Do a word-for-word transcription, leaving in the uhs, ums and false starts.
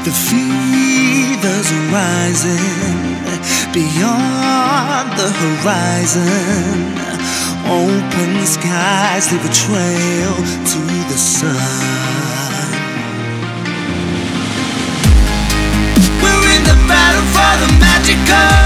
The fever's rising beyond the horizon. Open skies leave a trail to the sun. We're in the battle for the magical.